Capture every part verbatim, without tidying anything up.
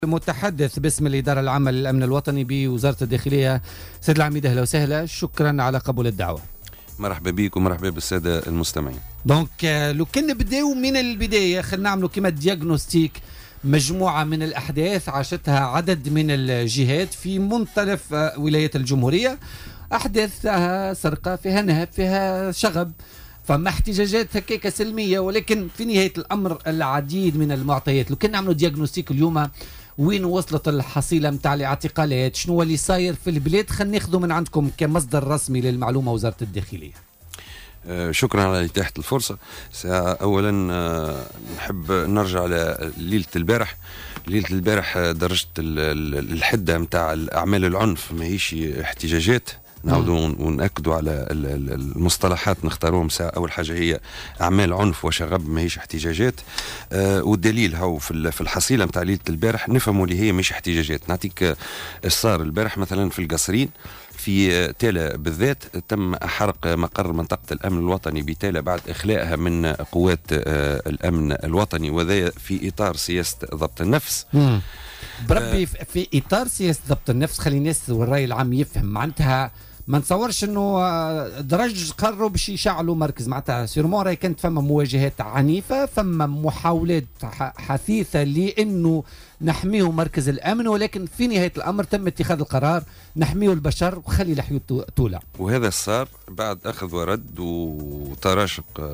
المتحدث باسم الإدارة العامة للأمن الوطني بوزارة الداخلية، سيد العميد أهلا وسهلا، شكرا على قبول الدعوة. مرحبا بك ومرحبا بالسادة المستمعين. دونك لو كان نبداو من البداية، خلينا نعملوا كما دياغنوستيك مجموعة من الأحداث عاشتها عدد من الجهات في منطلق ولاية الجمهورية، أحداث فيها سرقة، فيها نهب، فيها شغب، فما احتجاجات هكاك سلمية، ولكن في نهاية الأمر العديد من المعطيات. لو كان نعملوا دياغنوستيك اليوم، وين وصلت الحصيلة متاع الاعتقالات، شنو اللي صاير في البلاد، خلينا ناخذوا من عندكم كمصدر رسمي للمعلومة وزارة الداخلية. آه شكرا على إتاحة الفرصة. أولا آه نحب نرجع لليلة البارح. ليلة البارح درجة الحدة متاع الأعمال العنف ما هيش احتجاجات، نعودوا ونأكدوا على المصطلحات نختاروهم ساعة. أول حاجة هي أعمال عنف وشغب، ما هيش احتجاجات. آه والدليل هو في الحصيلة متاع ليلة البارح نفهموا اللي هي مش احتجاجات. نعطيك الصار البارح مثلا في القصرين في تالا بالذات، تم حرق مقر منطقة الأمن الوطني بتالا بعد إخلاءها من قوات آه الأمن الوطني، وذا في إطار سياسة ضبط النفس. مم. بربي في اطار سياسه ضبط النفس، خلي الناس والراي العام يفهم معناتها. ما نتصورش انه درج قرروا باش يشعلوا مركز، معناتها سيرمون راهي كانت فما مواجهات عنيفه، فما محاولات حثيثه لانه نحميه مركز الامن، ولكن في نهايه الامر تم اتخاذ القرار نحميه البشر وخلي الحيوط تولع. وهذا صار بعد اخذ ورد وتراشق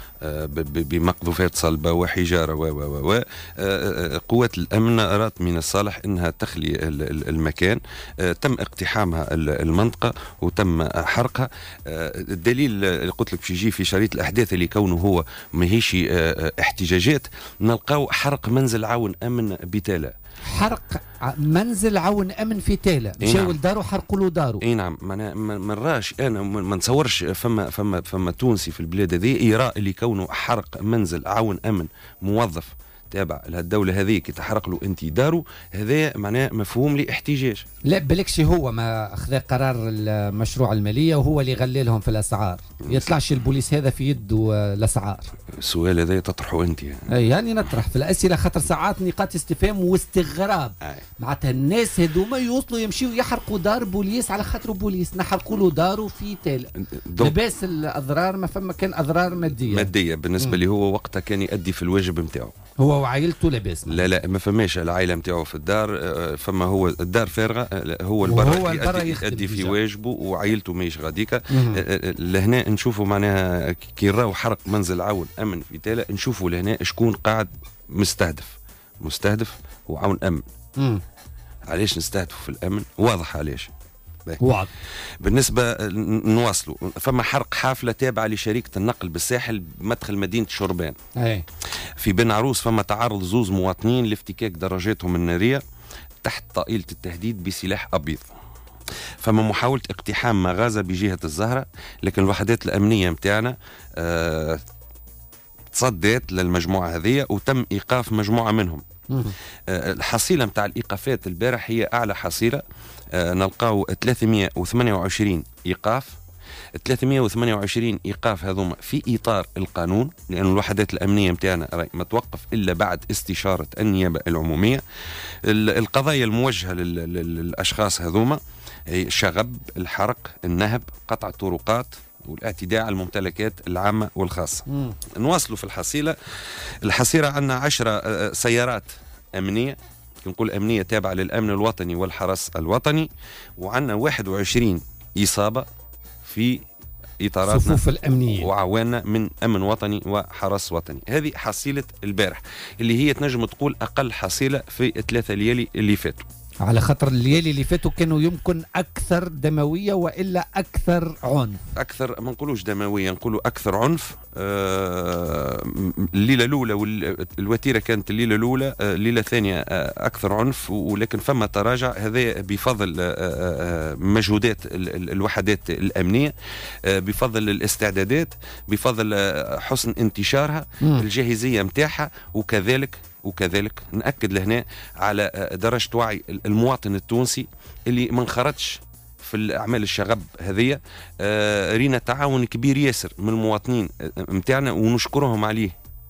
بمقذوفات صلبة وحجارة و و و قوات الأمن أراد من الصالح أنها تخلي المكان. تم اقتحامها المنطقة وتم حرقها. الدليل اللي قلت لك يجي في شريط الأحداث اللي كونه هو ماهيش احتجاجات، نلقاو حرق منزل عون أمن بتالا. حرق منزل عون امن في تالا، مشاو لدارو حرقوا له دارو. اي نعم. ما نراش انا ما نتصورش فما فما فما تونسي في البلاد هذه يرى اللي كونه حرق منزل عون امن موظف تابع لهالدولة هذه كي تحرق له انت دارو، هذا معناه مفهوم لاحتجاج. لا بالكش هو ما اخذ قرار المشروع المالية وهو اللي غلي لهم في الاسعار، يطلعش البوليس هذا في يده الاسعار. السؤال هذا تطرحه انت يعني. اي يعني نطرح في الاسئله خاطر ساعات نقاط استفهام واستغراب. معناتها الناس هذوما يوصلوا يمشيوا يحرقوا دار بوليس على خاطر بوليس، نحرقوا له داره في تالا. لباس الاضرار ما فما كان اضرار ماديه ماديه بالنسبه لي، هو وقتها كان يؤدي في الواجب نتاعو هو وعائلته لاباس. لا لا ما فماش العائله نتاعو في الدار، فما هو الدار فارغه، هو البرا يؤدي, يؤدي في واجبه وعائلته ماهيش غاديكا. لهنا نشوفوا معناها كي راهو حرق منزل عون امن في تالا، نشوفوا لهنا شكون قاعد مستهدف. مستهدف هو عون امن. مم. علاش نستهدفوا في الامن؟ واضح علاش. واضح. بالنسبه نواصلوا، فما حرق حافله تابعه لشركه النقل بالساحل بمدخل مدينه شربان. أي. في بن عروس فما تعرض زوز مواطنين لافتكاك دراجاتهم الناريه تحت طائله التهديد بسلاح ابيض. فما محاوله اقتحام مغازه بجهه الزهره، لكن الوحدات الامنيه متاعنا أه تصدت للمجموعه هذه وتم ايقاف مجموعه منهم. أه الحصيله متاع الايقافات البارح هي اعلى حصيله. أه نلقاو ثلاثمئة وثمانية وعشرين ايقاف. ثلاثمئة وثمانية وعشرين ايقاف هذوما في اطار القانون، لان الوحدات الامنيه متاعنا ما توقف الا بعد استشاره النيابه العموميه. القضايا الموجهه للاشخاص هذوما هي الشغب، الحرق، النهب، قطع الطرقات والاعتداء على الممتلكات العامه والخاصه. مم. نواصلوا في الحصيله. الحصيله عندنا عشرة سيارات امنيه، نقول امنيه تابعه للامن الوطني والحرس الوطني، وعندنا واحد وعشرين اصابه في اطاراتنا صفوف الامنيه وعواننا من امن وطني وحرس وطني. هذه حصيله البارح اللي هي تنجم تقول اقل حصيله في الثلاثه ليالي اللي فاتوا، على خاطر الليالي اللي فاتوا كانوا يمكن اكثر دمويه والا اكثر عنف. اكثر ما نقولوش دمويه، نقولوا اكثر عنف. آه الليله الاولى والوتيره كانت الليله الاولى، آه الليله الثانيه آه اكثر عنف، ولكن فما تراجع. هذا بفضل آه مجهودات الوحدات الامنيه، آه بفضل الاستعدادات، بفضل آه حسن انتشارها، م. الجاهزيه متاعها، وكذلك وكذلك نأكد لهنا على درجة وعي المواطن التونسي اللي ما انخرطش في الأعمال الشغب هذه. آه رينا تعاون كبير ياسر من المواطنين متاعنا ونشكرهم عليه.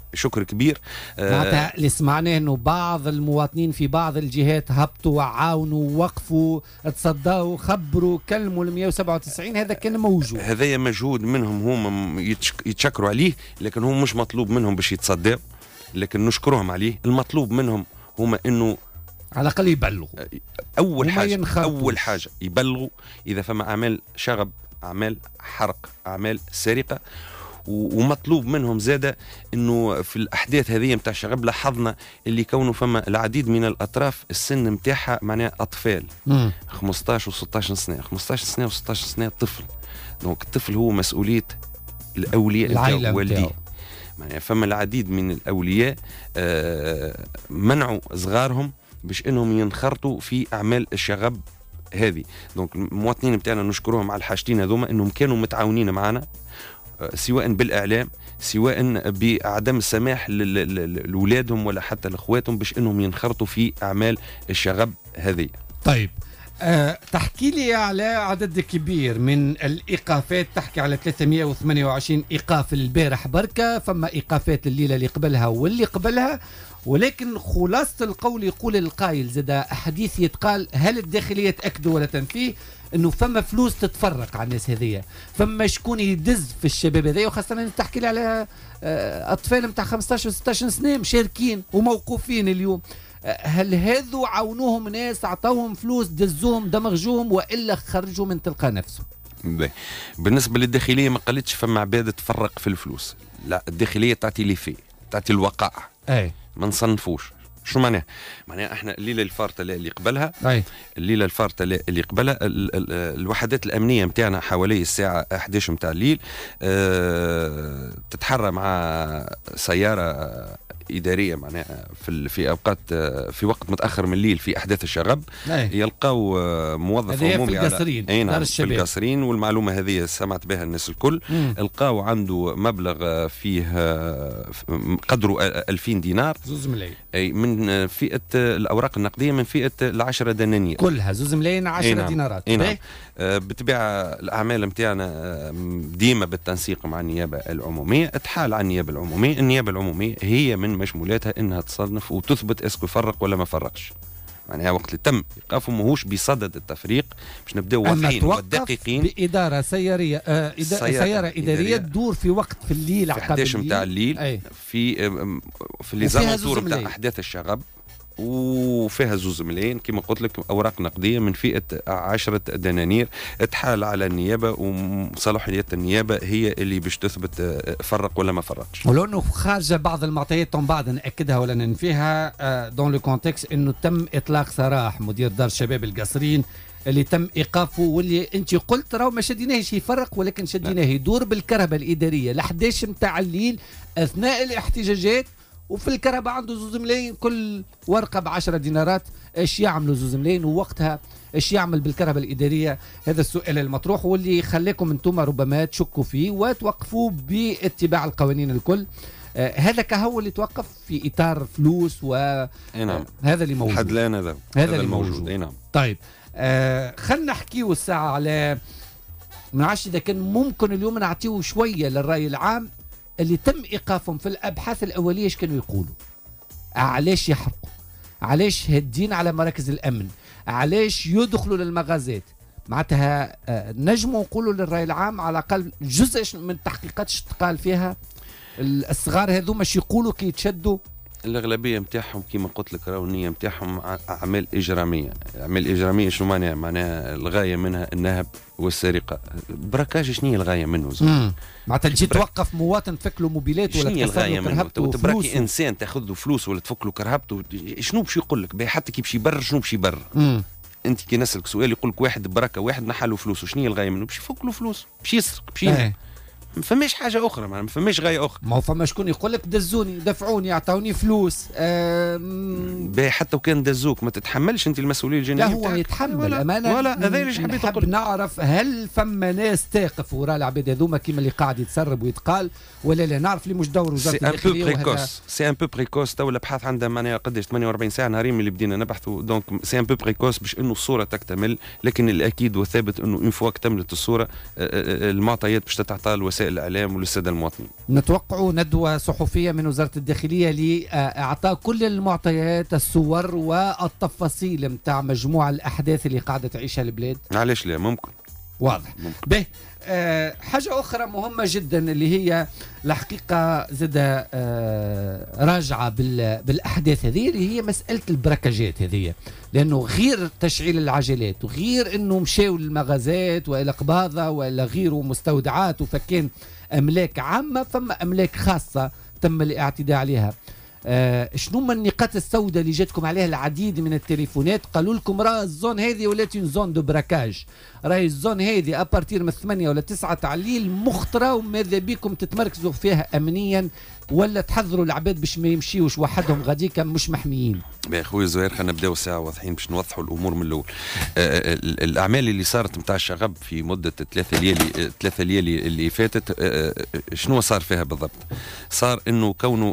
شكر كبير. معناتها اللي سمعناه انه بعض المواطنين في بعض الجهات هبطوا وعاونوا وقفوا تصدوا خبروا كلموا ال مئة وسبعة وتسعين، هذا كان موجود. هذايا مجهود منهم هم يتشكروا عليه، لكن هو مش مطلوب منهم باش يتصدوا، لكن نشكرهم عليه. المطلوب منهم هما انه على الاقل يبلغوا. اول حاجه اول حاجه يبلغوا اذا فما اعمال شغب، اعمال حرق، اعمال سرقه. ومطلوب منهم زادة انه في الاحداث هذه نتاع الشغب لاحظنا اللي كونوا فما العديد من الاطراف السن نتاعها معناها اطفال مم. خمسطاش وستطاش سنه، خمسطاش سنه وستطاش سنه طفل. دونك الطفل هو مسؤوليه الاولياء العائله والديه. معناها فما العديد من الاولياء آه منعوا صغارهم باش انهم ينخرطوا في اعمال الشغب هذه. دونك المواطنين نتاعنا نشكرهم على الحاجتين هذوما، انهم كانوا متعاونين معنا سواء بالإعلام سواء بعدم السماح لأولادهم ولا حتى لأخواتهم باش إنهم ينخرطوا في أعمال الشغب هذه. طيب أه تحكي لي على عدد كبير من الإيقافات، تحكي على ثلاثمئة وثمانية وعشرين إيقاف البارح بركة، فما إيقافات الليلة اللي قبلها واللي قبلها، ولكن خلاصة القول يقول القائل زاد حديث يتقال هل الداخلية تأكدوا ولا تنفيه انه فما فلوس تتفرق على الناس هذيا، فما شكون يدز في الشباب هذيا، وخاصة تحكي لي على اطفال نتاع خمسطاش و ستطاش سنة مشاركين وموقوفين اليوم. هل هذو عاونوهم ناس عطوهم فلوس دزوهم دمغجوهم والا خرجوا من تلقى نفسهم؟ بالنسبة للداخلية ما قالتش فما عبادة تفرق في الفلوس، لا الداخلية تعطي لي في تعطي الوقائع. اي ما نصنفوش. شو معناه؟ معناه احنا الليله الفارطه اللي قبلها أي. الليله الفارطه اللي قبلها ال ال الوحدات الامنيه نتاعنا حوالي الساعه إحدى عشر نتاع الليل اه تتحرى مع سياره اداريه معناها في في اوقات في وقت متاخر من الليل في احداث الشغب يلقاو موظف عمومي على دار الشباب في القصرين، والمعلومه هذه سمعت بها الناس الكل. لقاو عنده مبلغ فيه قدره ألفين دينار، زوز ملايين، اي من فئه الاوراق النقديه من فئه العشرة دنانير كلها زوز ملايين عشرة نعم. دينارات. نعم. بالطبيعه الاعمال نتاعنا ديما بالتنسيق مع النيابه العموميه، اتحال عن النيابه العموميه. النيابه العموميه هي من مشمولاتها انها تصنف وتثبت اسكو فرق ولا ما فرقش. معناها وقت اللي تم ايقافه ماهوش بصدد التفريق باش نبداو واضحين ودقيقين. باداره سياريه آه إدا سيارة, سياره اداريه تدور في وقت في الليل عقب الليل إحدى عشر نتاع الليل أي. في في لي زالونتور نتاع احداث الشغب، وفيها زوز ملايين كما قلت لك اوراق نقديه من فئه عشرة دنانير. اتحال على النيابه وصلاحيات النيابه هي اللي باش تثبت فرق ولا ما فرقش. ولو انه خارجه بعض المعطيات بعد ناكدها ولا ننفيها دون لو كونتكست انه تم اطلاق سراح مدير دار الشباب القصرين اللي تم ايقافه، واللي انت قلت راهو ما شديناهش يفرق ولكن شديناه يدور بالكرهبه الاداريه ل إحدى عشر نتاع الليل اثناء الاحتجاجات، وفي الكرهبة عنده زوز ملايين، كل ورقة بعشرة دينارات. ايش يعملوا زوز ملايين ووقتها ايش يعمل بالكرهبة الإدارية؟ هذا السؤال المطروح واللي خليكم انتم ربما تشكوا فيه وتوقفوا باتباع القوانين الكل. آه هذا كهو اللي توقف في إطار فلوس و نعم. آه هذا اللي موجود حد الآن هذا هذا اللي موجود, موجود. نعم. طيب آه خلنا نحكيو الساعة على ما نعرفش إذا كان ممكن اليوم نعطيه شوية للرأي العام اللي تم إيقافهم في الأبحاث الأولية. إيش كانوا يقولوا؟ علاش يحرقوا؟ علاش هادين على مراكز الأمن؟ علاش يدخلوا للمغازات؟ معناتها نجموا نقولوا للرأي العام على الأقل جزء من التحقيقات تقال فيها الصغار هذو مش يقولوا كي يتشدوا. الأغلبية متاعهم كما قلت لك راهو النية متاعهم أعمال إجرامية. أعمال إجرامية شو معناها؟ معناها الغاية منها النهب والسرقة. براكاج شنو هي الغاية منه؟ معناتها تجي توقف مواطن تفك له موبيلات ولا تكسر له كرهبته تبراكي إنسان تاخذ له فلوس ولا تفك له كرهبته، شنو باش يقول لك؟ حتى كي باش يبرر شنو باش يبرر؟ أنت كي نسألك سؤال يقول لك واحد بركة واحد نحى له فلوس، وشنو هي الغاية منه؟ باش يفك له فلوس، باش يسرق، باش ينهب. ما فماش حاجه اخرى، ما فماش غايه اخرى. ما هو فما شكون يقول لك دزوني دفعوني اعطوني فلوس. أم... حتى وكان دزوك ما تتحملش انت المسؤوليه الجنائيه. لا هو يتحمل امانه. ولا هذا اللي حبيت نحب نقول. نعرف هل فما ناس تقف وراء العباد هذوما كيما اللي قاعد يتسرب ويتقال ولا لا؟ نعرف اللي مش دور وزاره الداخليه. سي ان بو بريكوس سي ان بو بريكوس تو الابحاث عندها معناها قداش ثمانية وأربعين ساعه نهارين اللي بدينا نبحثوا. دونك سي ان بو بريكوس باش انه الصوره تكتمل، لكن الاكيد والثابت انه اون فوا اكتملت الصوره المعطيات باش تتعطى الوسائل لوسائل الإعلام وللسادة المواطنين. نتوقع ندوة صحفية من وزارة الداخلية لإعطاء كل المعطيات، الصور والتفاصيل متاع مجموع الأحداث اللي قاعدة تعيشها البلاد. علاش لا؟ ممكن. واضح. به أه حاجة أخرى مهمة جدا اللي هي الحقيقة زاد أه راجعة بالأحداث هذه، اللي هي مسألة البركاجات هذه، لأنه غير تشعيل العجلات وغير أنه مشاو المغازات وإلى قباضة وإلى غيره مستودعات وفكان أملاك عامة، فما أملاك خاصة تم الاعتداء عليها. آه شنو من النقاط السوداء اللي جاتكم عليها العديد من التليفونات؟ قالوا لكم راه الزون هذه ولات زون دو براكاج، راهي الزون هذه ابارتير من ثمانية ولا تسعة تاع الليل مخطره، وماذا بكم تتمركزوا فيها امنيا ولا تحذروا العباد باش ما يمشيوش وحدهم غاديكا مش محميين؟ يا خويا زهير خلينا نبداو ساعه واضحين باش نوضحوا الامور من الاول. آه الاعمال اللي صارت نتاع الشغب في مده ثلاثه ليالي ثلاثه ليالي اللي فاتت، آه شنو صار فيها بالضبط؟ صار انه كونه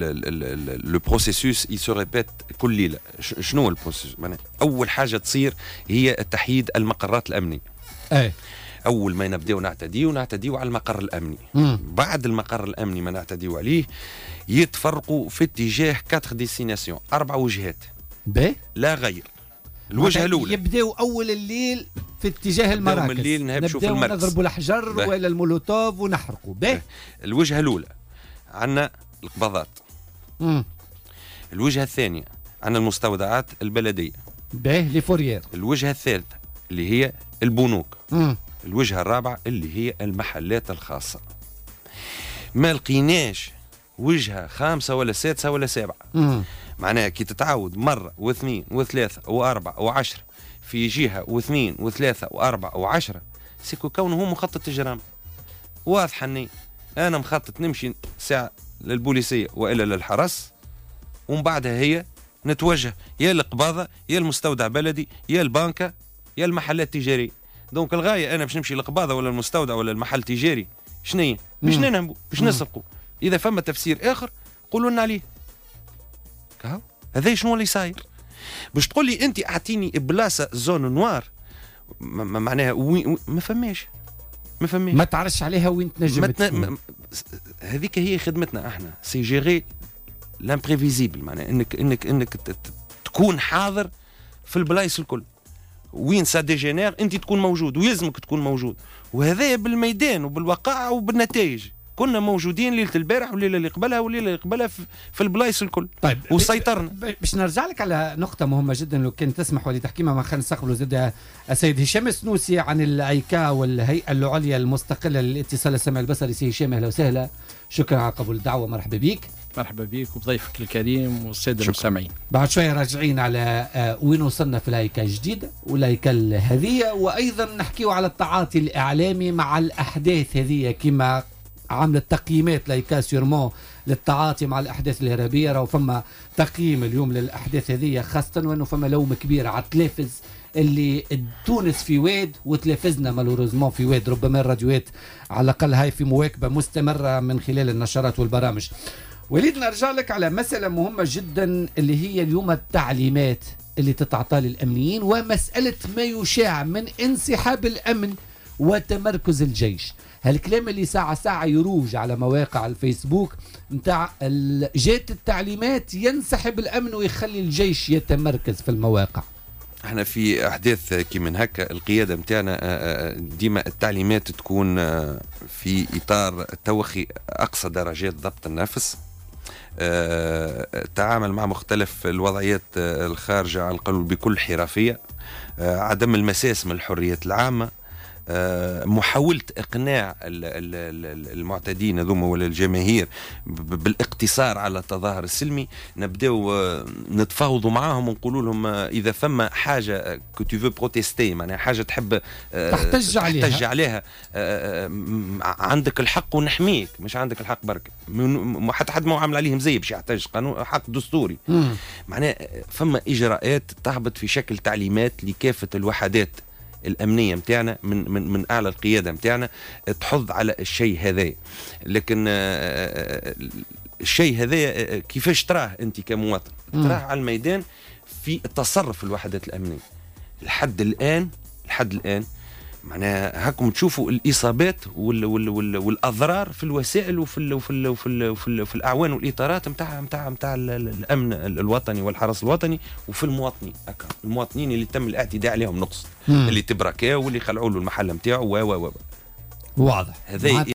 لو بروسيسوس يي سو ريبيت كل ليله. شنو هو البروسيسوس؟ اول حاجه تصير هي تحييد المقرات الامنيه. اي اول ما نبداو نعتديو نعتديو على المقر الامني. مم. بعد المقر الامني ما نعتديو عليه يتفرقوا في اتجاه كاتر ديستيناسيون، اربع وجهات باهي لا غير. الوجهه الاولى يبداو اول الليل في اتجاه المراكز، من الليل نهبشوا في المركز، نضربوا الحجر ولا المولوتوف ونحرقوا. باهي الوجهه الاولى عندنا القبضات. مم. الوجهه الثانيه عندنا المستودعات البلديه. باهي لي فوريير. الوجهه الثالثه اللي هي البنوك. مم. الوجهه الرابعه اللي هي المحلات الخاصه. ما لقيناش وجهه خامسه ولا سادسه ولا سابعه. مم. معناها كي تتعاود مره واثنين وثلاثه واربعه وعشره في جهه واثنين وثلاثه واربعه وعشره، سيكو كونه هو مخطط اجرام واضح. اني انا مخطط نمشي ساعه للبوليسيه والا للحرس، ومن بعدها هي نتوجه يا القباضه يا المستودع بلدي يا البنكه يا المحلات التجاريه. دونك الغايه انا باش نمشي للقباضه ولا المستودع ولا المحل التجاري شنية؟ باش ننهبوا باش نسرقوا. اذا فما تفسير اخر قولوا لنا عليه. كهو هذا شنو اللي صاير؟ باش تقول لي انت اعطيني بلاصه زون نوار معناها وين ما فماش ما فماش ما تعرفش عليها وين تنجم تكون. هذيك هي خدمتنا احنا، سي جيري لامبريفيزيبل، معناها انك انك انك تكون حاضر في البلايص الكل. وين سا ديجينير انت تكون موجود ويلزمك تكون موجود، وهذا بالميدان وبالوقائع وبالنتائج. كنا موجودين ليله البارح والليله اللي قبلها والليله اللي قبلها في البلايص الكل. طيب وسيطرنا. باش نرجع لك على نقطه مهمه جدا لو كان تسمح ولي تحكيمها، ما خلينا نستقبلوا زاد السيد هشام السنوسي عن الايكا والهيئه العليا المستقله للاتصال السمعي البصري. سي هشام اهلا وسهلا، شكرا على قبول الدعوه، مرحبا بك. مرحبا بك وبضيفك الكريم والساده المستمعين. بعد شويه راجعين على وين وصلنا في الايكا الجديده والايكا هذه، وايضا نحكيو على التعاطي الاعلامي مع الاحداث هذه، كما عملت تقييمات لايكا سيرمون للتعاطي مع الاحداث الارهابيه. راهو فما تقييم اليوم للاحداث هذه، خاصه وانه فما لوم كبير على التلفز اللي تونس في واد وتلفزنا مالوروزمون في واد. ربما الراديوات على الاقل هاي في مواكبه مستمره من خلال النشرات والبرامج. وليد نرجع لك على مساله مهمه جدا اللي هي اليوم التعليمات اللي تتعطى للامنيين، ومساله ما يشاع من انسحاب الامن وتمركز الجيش. هالكلام اللي ساعة ساعة يروج على مواقع الفيسبوك متاع جات التعليمات ينسحب الأمن ويخلي الجيش يتمركز في المواقع. احنا في أحداث كي من هكا القيادة متاعنا ديما التعليمات تكون في إطار توخي أقصى درجات ضبط النفس، التعامل مع مختلف الوضعيات الخارجة عن القانون بكل حرفية، عدم المساس من الحريات العامة، محاولة إقناع المعتدين هذوما ولا الجماهير بالاقتصار على التظاهر السلمي. نبداو نتفاوضوا معاهم ونقولوا لهم إذا فما حاجة كو تو بروتيستي، معناها حاجة تحب تحتج عليها, تحتج عليها عندك الحق ونحميك، مش عندك الحق برك، حتى حد ما عامل عليهم زي باش يحتج، قانون حق دستوري. معناها فما إجراءات تهبط في شكل تعليمات لكافة الوحدات الأمنية متاعنا من من من أعلى القيادة متاعنا تحض على الشيء هذا. لكن الشيء هذا كيفاش تراه أنت كمواطن؟ تراه على الميدان في التصرف الوحدات الأمنية. لحد الآن لحد الآن معناها هاكم تشوفوا الاصابات وال وال وال والاضرار في الوسائل وفي ال وفي ال وفي, ال وفي, ال وفي الاعوان والاطارات نتاع نتاع نتاع الامن الوطني والحرس الوطني، وفي المواطنين هكا المواطنين اللي تم الاعتداء عليهم نقص، اللي تبركاو واللي خلعوا له المحل نتاعو و و و واضح. هذا